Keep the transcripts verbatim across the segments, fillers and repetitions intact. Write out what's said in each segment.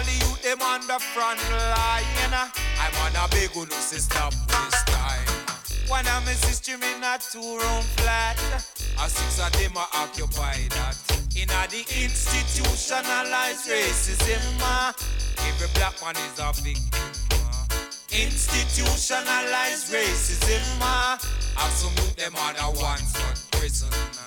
all the youth them on the front line. I'm on a big one, stop this time. One of my sister in a two-room flat, a six of them are occupy that. In a the institutionalized racism, uh, every black man is a victim. Uh. Institutionalized racism, uh, have some youth them on a one-shot prison. Uh.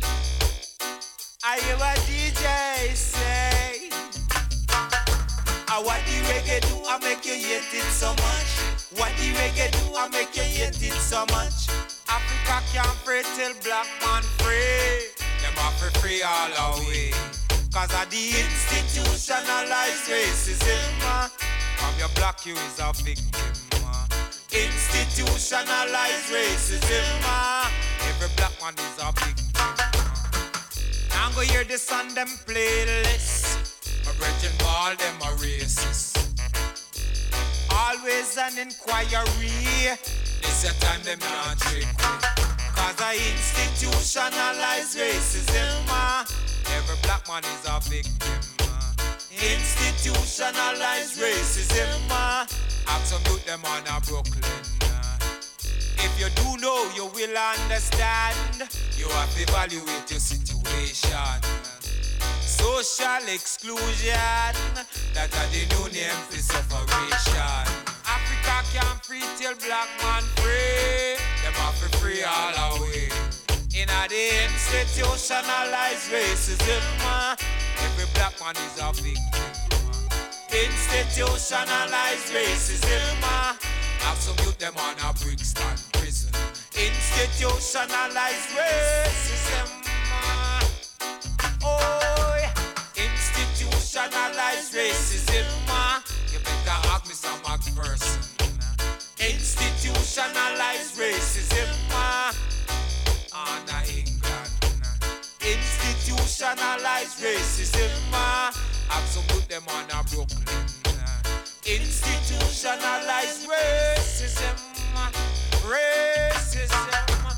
I hear a D J say, ah, what the reggae do, I make you hate it so much. What the reggae do, I make you hate it so much. Africa can't free till black man free. Them have to free all away. Cause of the institutionalized racism. uh, From your black you is a victim. uh. Institutionalized racism. uh, Every black man is a victim. I'm gonna hear this on them playlist. My brethren ball them a racist. Always an inquiry. This your time them not trick me. Cause I institutionalize racism. uh. Every black man is a victim. uh. Institutionalize racism. uh. Ask some youth them on a Brooklyn. uh. If you do know, you will understand. You have to evaluate your situation. Social exclusion, that are the new name for sufferation. Africa can't free till black man free. Them have to free all away. In a the institutionalized racism, uh, every black man is a victim. Institutionalized racism, uh, have some youth them on a Brixton prison. Institutionalized racism, uh, oh yeah. Institutionalized racism, uh, you better ask me some McPherson. Institutionalized racism, uh, on England. Institutionalized racism, uh, have some put them on a Brooklyn. Institutionalized racism, uh, racism,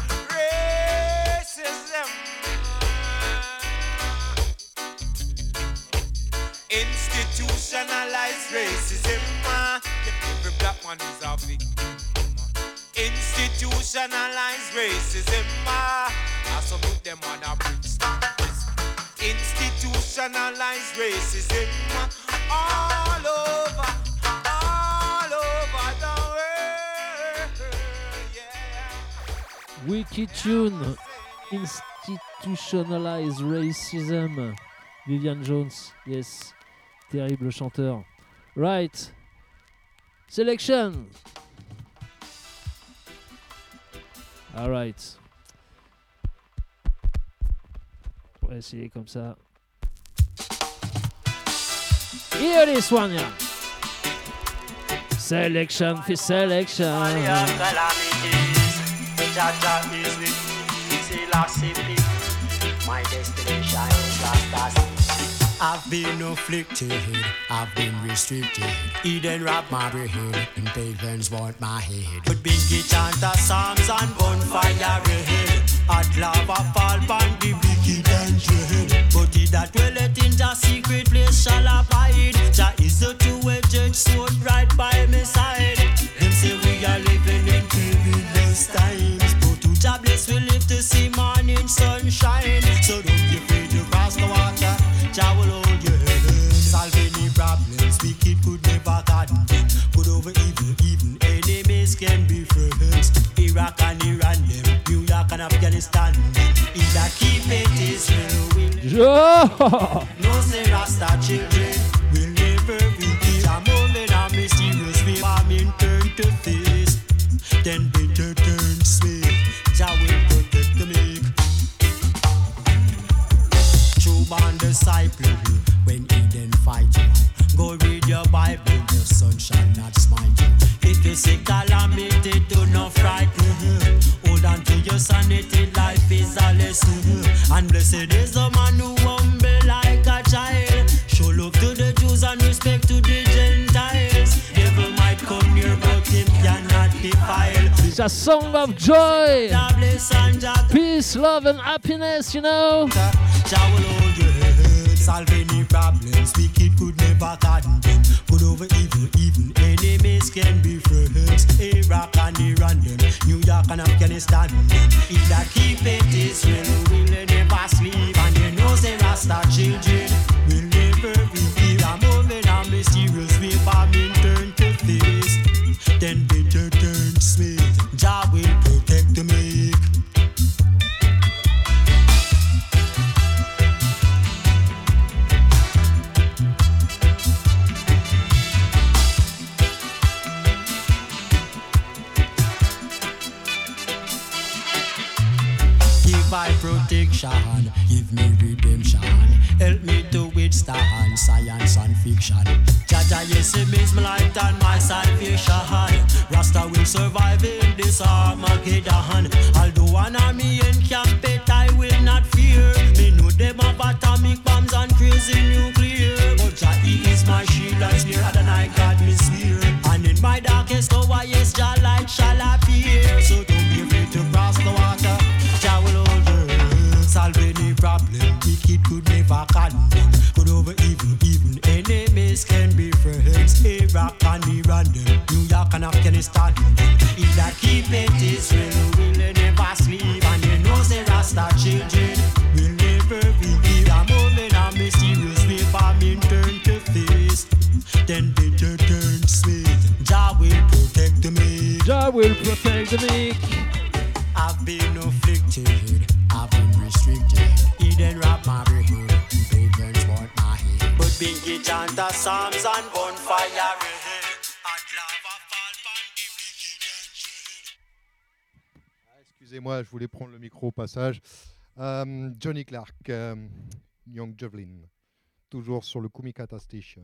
racism. Institutionalized racism, uh, every black man is a victim. Institutionalized racism, uh, I submit them on a Brixton. Institutionalized racism, uh, all over, all over the world, yeah. Wicked tune, Institutionalized Racism, Vivian Jones, yes, terrible chanteur. Right, selection. All right. On va essayer comme ça. Here this one, yeah. Selection for selection. My destination is Rastas. I've been afflicted, I've been restricted. Eden wrap my brain, and pagans want my head. But Binky chant the psalms and bonfire red. At lava fall pan the wicked and dread. But he that dwelleth in the secret place shall abide. Jah is the two-edged sword right by my side. Them say we are living in perilous times, but to Jah bless we live to see morning sunshine. So don't be afraid to cross the water. Jah will hold your head. Solve any problems wicked could never contain. Good over evil, even enemies can be friends. Iraq and Iran, them, New York and Afghanistan. He that keep it Israel will no say Rasta children will never be killed. A moment of mysterious way, famine turn to face. Then bitter turn sweet. Jah will protect the meek. True born disciple, when Eden fight you, go read your Bible, the sun shall not smite you. If you see calamity, do not frighten. Hold on to your sanity, life is a lesson. And blessed is the man who humble like a child. Show love to the Jews and respect to the Gentiles. Devil might come near, but him cannot defile. It's a song of joy, peace, love, and happiness, you know. solve any problems. Wicked could never condemn. Good over evil, even enemies can be friends. Iraq and Iran, them, New York and Afghanistan. If that keep it Israel, will never sleep. And you know say Rasta children will never be a moment a mysterious way famine turn to face. Then bitter turn sweet. Jah will protect the meek. Give I protection, give me redemption. Help me to withstand science and fiction. Jaja, yes, it means my life and my salvation. Rasta will survive in this Armageddon. Although an army encamp it, I will not fear. Me know them have atomic bombs and crazy nuclear. But Jah, he is my shield and spear, and I got me spear. And in my darkest hour, yes, Jah light shall appear. So don't be afraid to cross the water. Jah will hold you. Solve any problem, wicked could never condemn. Good over evil, even enemies can be friends. Iraq and Iran, them, New York and Afghanistan. If that keep it Israel, will never sleep. And you know say Rasta children will never be here. A moment a mysterious way famine turn to face. Then bitter turn sweet. Jah will protect the meek. Jah will protect the meek. I've been afflicted, I've been restricted. He then wrap my brain, pagans want my head. But Binky chant the psalms and bonfire red. At lava fall pan the wicked and dread. Ah, excusez-moi, je voulais prendre le micro au passage. Euh, Johnny Clark, euh, Young Javelin, toujours sur le Kumikata Station.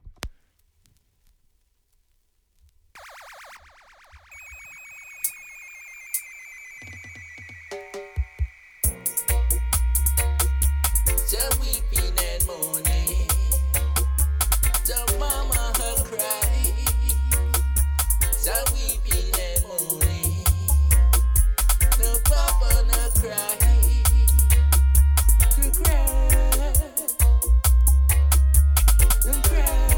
The weeping and mourning, the mama her cry, the weeping and mourning, the papa no cry, cry, cry, cry.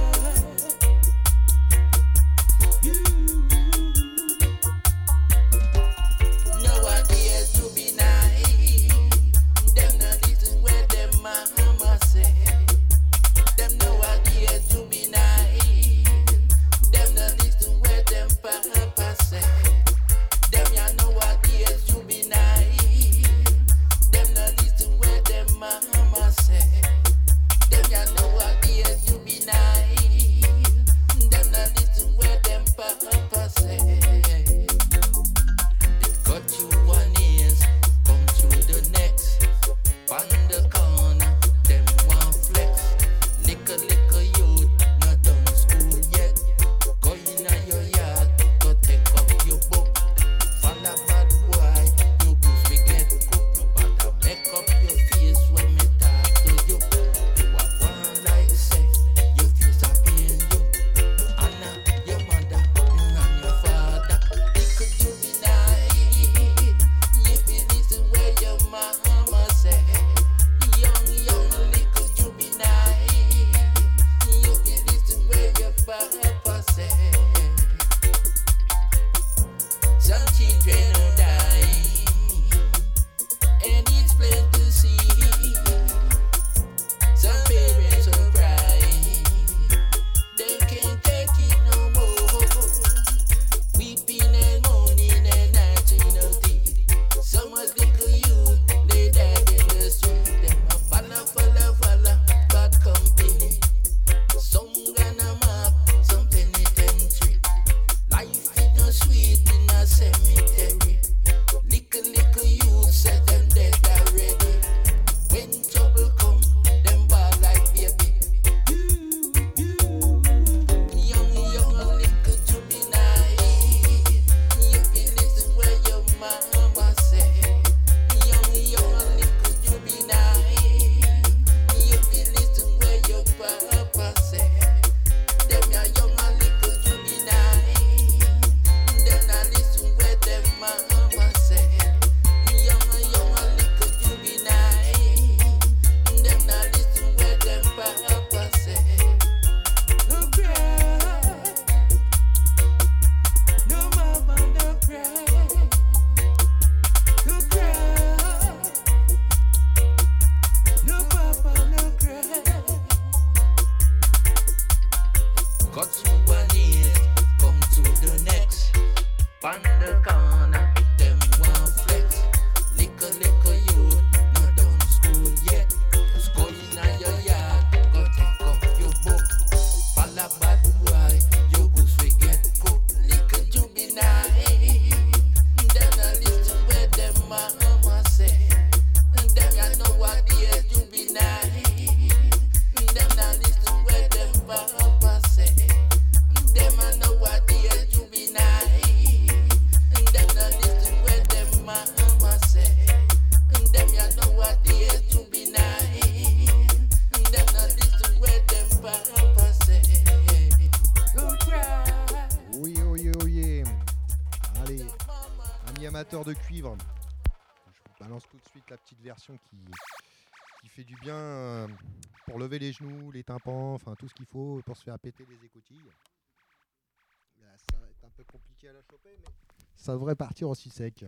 amateur de cuivre, je vous balance tout de suite la petite version qui, qui fait du bien euh, pour lever les genoux, les tympans, enfin tout ce qu'il faut pour se faire péter les écoutilles. Là, ça va être un peu compliqué à la choper, mais ça devrait partir aussi sec.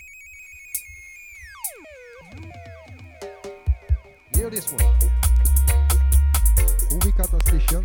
Hear this one. Kumikata Station.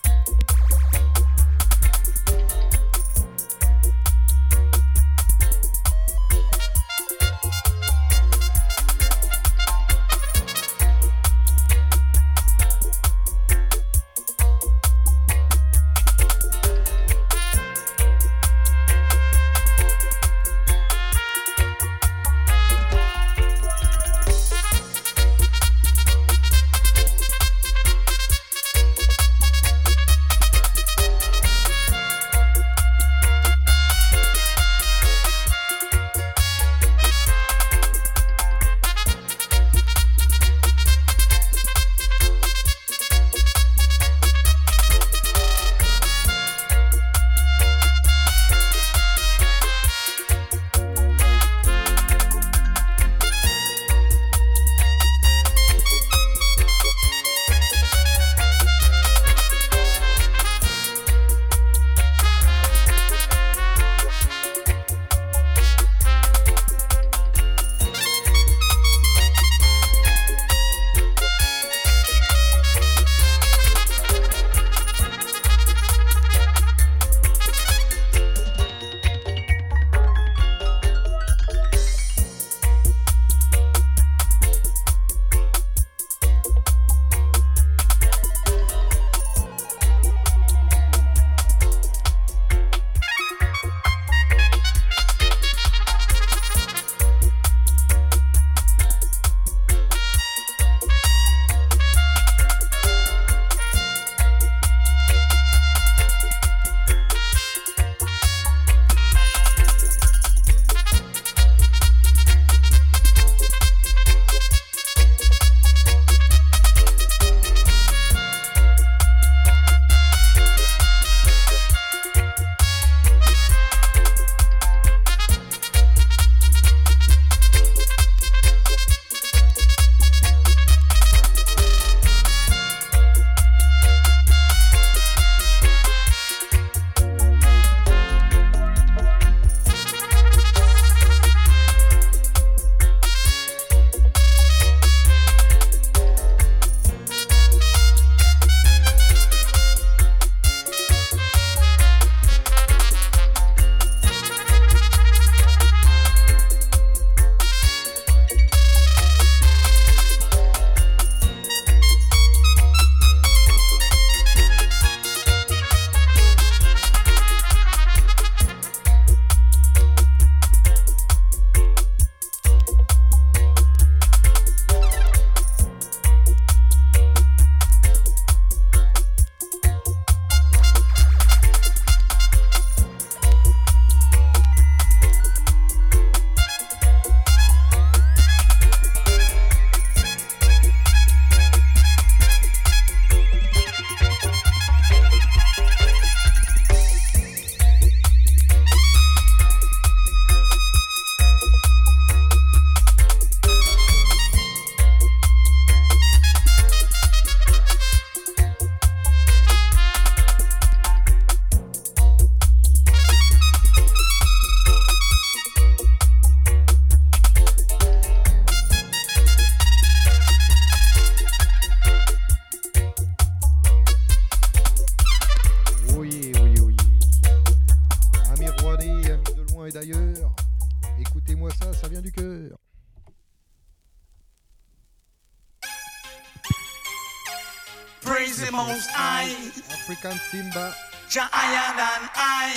Praise the Most High, African Simba, Jah higher than I.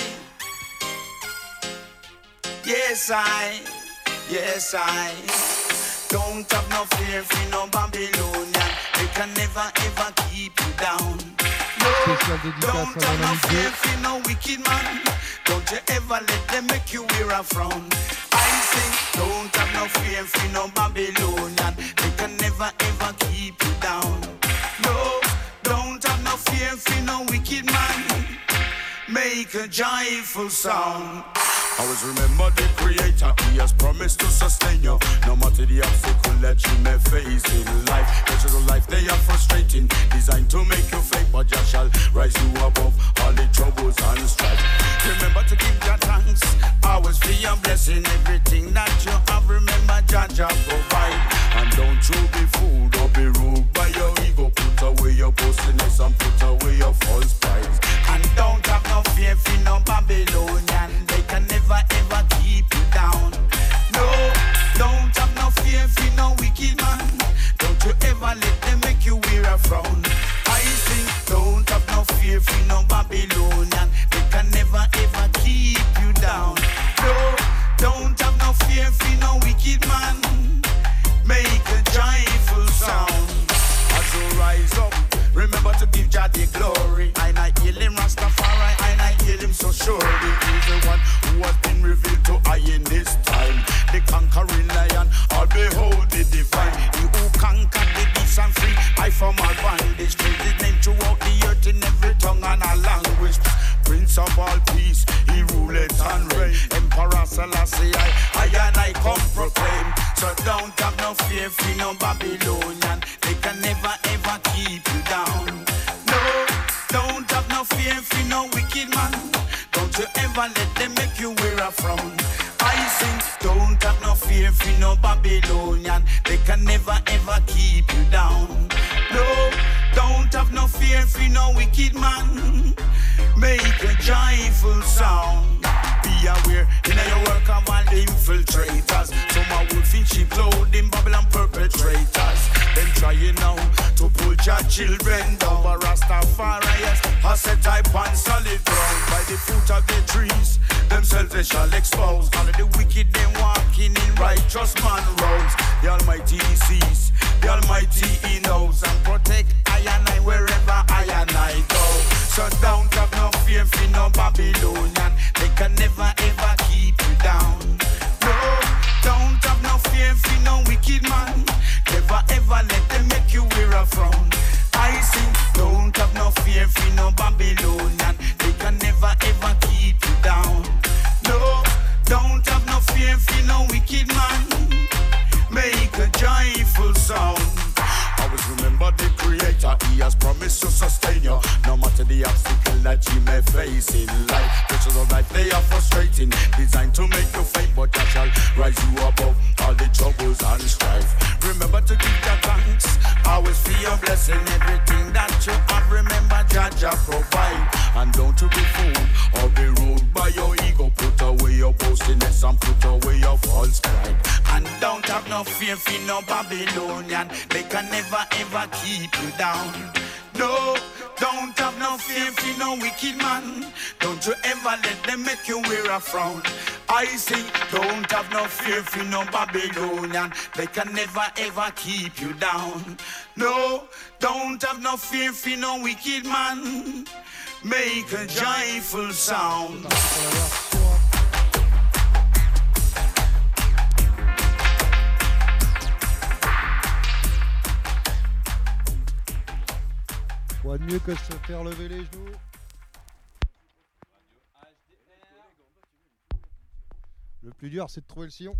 Yes, I, yes, I. Don't have no fear for no Babylonian. They can never ever keep you down. No, don't have no fear for no wicked man. Don't you ever let them make you wear a frown. I say, don't have no fear for no Babylonian. They can never ever keep you down. No, don't have no fear for no wicked man. Make a joyful sound. Always remember the creator, he has promised to sustain you. No matter the obstacle that you may face in life. Pressures of life, they are frustrating, designed to make you fake, but Jah shall rise you above all the troubles and strife. Remember to give your thanks, always be your blessing. Everything that you have, remember Jah Jah provide. And don't you be fooled or be ruled by your ego. Put away your boastiness and put away your false pride. And don't have no fear for no Babylonian. They can never ever keep you down. No, don't have no fear for no wicked man. Don't you ever let them make you wear a frown. I sing, don't have no fear for no Babylonian. They can never ever keep you down. No, don't have no fear for no wicked man. Make a joyful sound. As you rise up, remember to give Jah the glory. I not heal him Rastafari, I not heal him so surely. He's the one who has been revealed to I in this time. The conquering lion, all behold the divine. He who conquered the beast and free, I from all bondage. Praise his name throughout the earth in every tongue and a language. Prince of all peace, he ruleth and reign. Emperor Selassie, I, I and I come proclaim. So don't have no fear for no Babylonian. They can never ever keep you down. No, don't have no fear for no wicked man. Don't you ever let them make you wear a frown. I sing, don't have no fear for no Babylonian. They can never ever keep you down. No, don't have no fear for no wicked man. Make a joyful sound. Be aware, in your work of all the infiltrators. Some are wolf in sheep clothing, Babylon perpetrators. Them trying now to pull your children down. But Rastafarians are set type on solid ground. By the fruit of the trees, themselves they shall expose. All of the wicked them walking in righteous man roads. The Almighty he sees, the Almighty he knows. And protect I and I wherever I and I go. So don't have no fear for no Babylonian. They can never ever keep you down. No, don't have no fear for no wicked man. Never ever let them make you wear a frown. I sing, don't have no fear for no Babylonian. They can never ever keep you down. No, don't have no fear for no wicked man. Make a joyful sound. Always remember the creator, he has promised to sustain you. No matter the obstacle that you may face in life. Pressures of life, they are frustrating, designed to make you faint, but Jah shall rise you above all the troubles and strife. Remember to give your thanks, always feel your blessing. Everything that you have, remember Jah Jah provide. And don't you be fooled or be ruled by your ego. Put away your boastiness and put away your false pride. And don't have no fear for no Babylonian. They can never ever keep you down. No, don't have no fear for no wicked man. Don't you ever let them make you wear a frown. I say, don't have no fear for no Babylonian. They can never ever keep you down. No, don't have no fear for no wicked man. Make a joyful sound. Quoi de mieux que se faire lever les genoux? Le plus dur, c'est de trouver le sillon.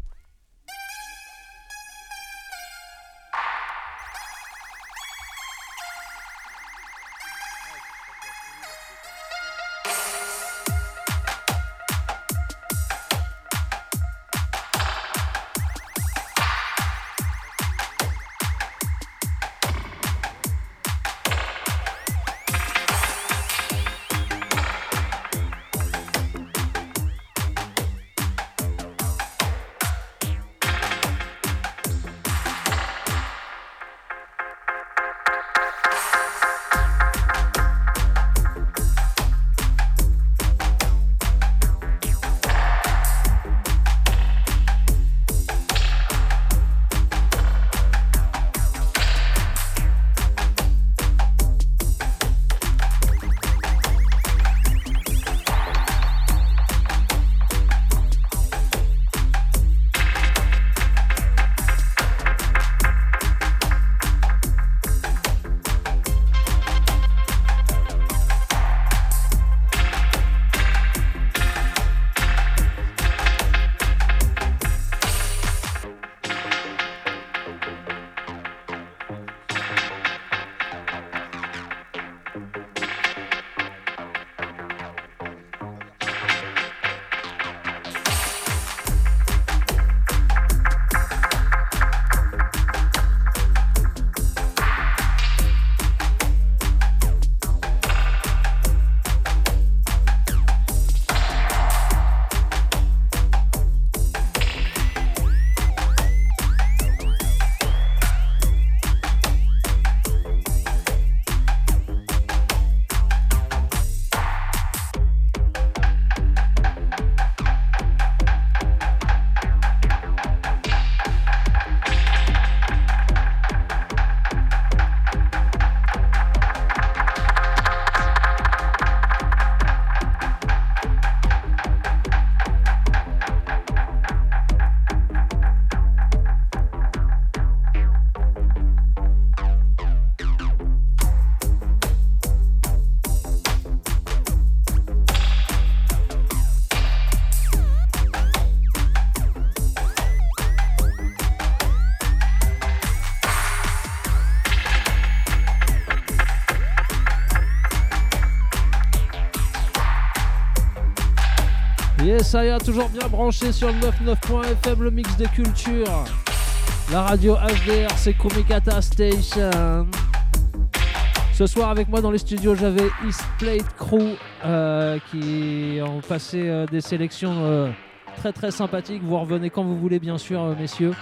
Yes, ça y est, toujours bien branché sur le quatre-vingt-neuf point F M, le mix des cultures. La radio H D R, c'est Kumikata Station. Ce soir avec moi dans les studios, j'avais East Plate Crew euh, qui ont passé euh, des sélections euh, très très sympathiques. Vous revenez quand vous voulez, bien sûr, euh, messieurs.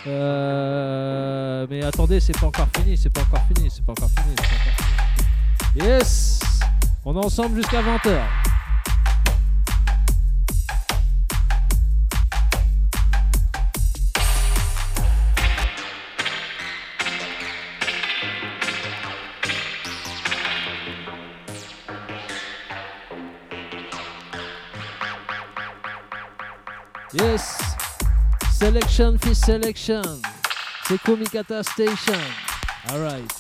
Euh, mais attendez, c'est pas encore fini, c'est pas encore fini, c'est pas encore fini, c'est pas encore fini. Yes, on est ensemble jusqu'à vingt heures. Yes, selection for selection, c'est Kumikata Station. Alright.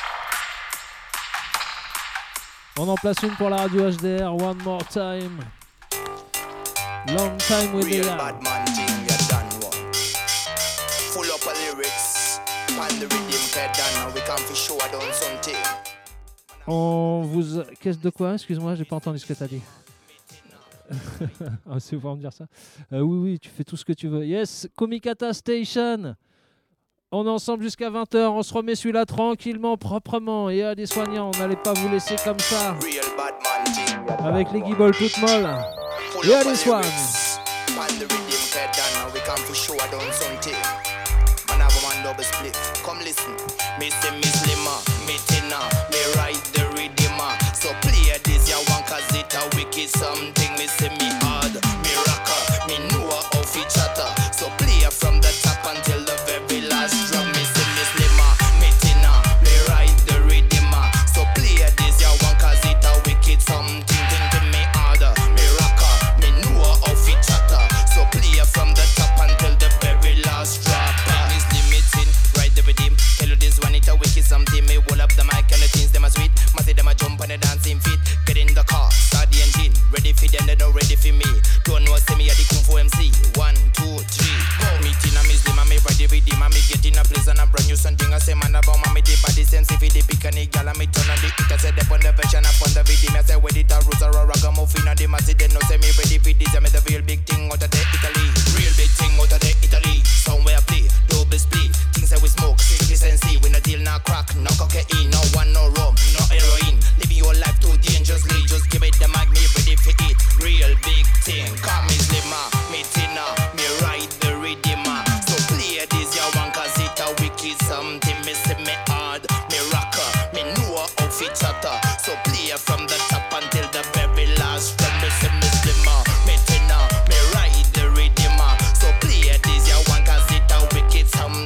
On en place une pour la radio H D R, one more time. Long time with the bad man thing, you done one. Full up of lyrics, and the rhythm head down, we come for show I done something. On vous... Qu'est-ce de quoi? Excuse-moi, j'ai pas entendu ce que t'as dit. Ah, c'est pour me dire ça. Euh, oui, oui, tu fais tout ce que tu veux. Yes, Kumikata Station. On est ensemble jusqu'à vingt heures. On se remet celui-là tranquillement, proprement. Et allez, soignants, on n'allait pas vous laisser comme ça. Avec les guibolles toutes molles. Et allez, soigne. Come listen, me say me slimmer, me thinner, me ride the rhythm. So play this ya one cause it a wicked something. Me say me hard, me rocker, me know how fi chatter. So play from the top until the very last drum. Me say me slimmer, me thinner, me ride the rhythm. So play this ya one cause it a wicked something. Think to me harder, me rocker, me know how fi chatter. So play from the top until the very last drop. Tell you this one, it a wicked something. Me hold up the mic and the things them a sweet. Must say them a jump on the dancing feet. Get in the car, start the engine. Ready for them, they not ready for me. Don't know say me a the Kung Fu M C. One, two, three, go. Me teen a me slim and me ready with him. And me get in a place and a brand new something. I say man about me the body sense. If it the pick and the gal and me turn on the hit. I say dep on the version upon the video. I say where it a roots or a ragamuffin. And them a say they know say me ready for this. I made the real big thing out of the Italy. Real big thing out of the Italy. Somewhere play, double split. Things that we smoke, see, we no deal, no crack, no cocaine, no one, no rum, no heroin. Living your life too dangerously, just give it the mag, me ready for it. Real big thing, call me slimmer, me thinner, me ride the rhythm. So play this ya one cause it a wicked something. Me say me hard, me rocker, me know how fi chatter. So play from the top until the very last drum. Me say me slimmer, me thinner, me ride the rhythm. So play this ya one cause it a wicked something.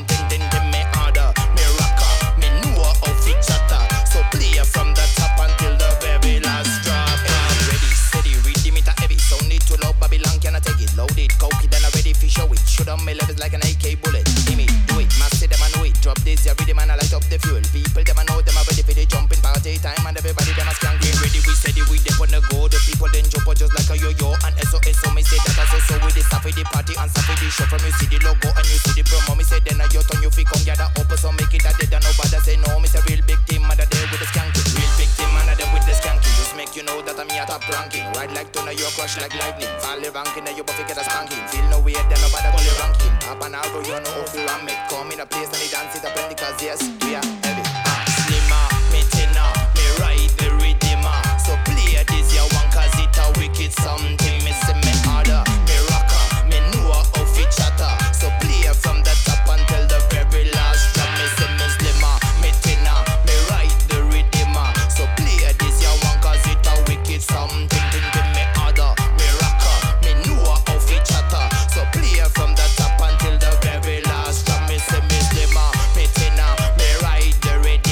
From the top until the very last drop. I'm ready, steady, rhythm it a heavy. Sound it too loud, Babylon cannot take it. Load it, coke it, and I'm ready for show it. Shoot on my levels like an A K bullet. Give me, do it, master them and know it. Drop this, ya rhythm and I light up the fuel. People them and know them are ready for the jumping party time. And everybody them are skanking. Ready, we steady, we dip on the go. The people then jump out just like a yo-yo. And S O S, so me say that I so so with the stuff with the party and stuff with the show. From you see the logo and you see the promo. Me say then I your turn you fi come gather up. So make it a dead and nobody say no. Me say real big team, man a there with the skanking. Real big team, man a there with the skanking. Just make you know that I'm here top ranking. Ride like thunder, you crush like lightning. Fall the ranking and you buffy get a spanking. Feel no way, then nobody call you ranking. Up and out, you know how to ram it. Come in a place and they dance it up plenty cause yes, we are heavy. Ah, slimmer, me thinner, me ride the rhythm. So play this ya one cause it a wicked something. Me say me harder, me rocker, me know how fi chatter. So play from the top until the very last drum. Me say me slimmer, me thinner, me ride the rhythm. So play this ya one cause it a wicked something. Think to me harder, me rocker, me know how fi chatter. So play from the top until the very last drum. Me say me slimmer, me thinner, me ride the rhythm.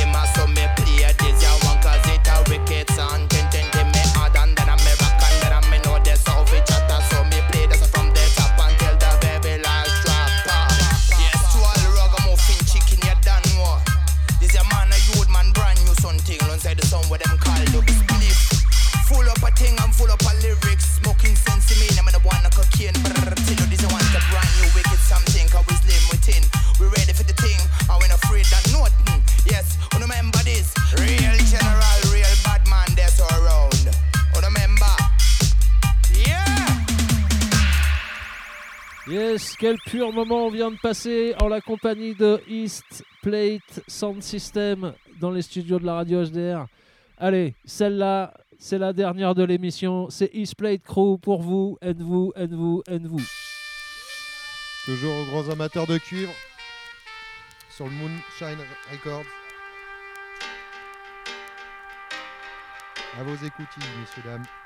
Yes, quel pur moment on vient de passer en la compagnie de East Plate Sound System dans les studios de la radio H D R. Allez, celle-là, c'est la dernière de l'émission. C'est East Plate Crew pour vous, and vous, and vous, and vous. Toujours aux grands amateurs de cuivre sur le Moonshine Records. À vos écoutilles, messieurs, dames.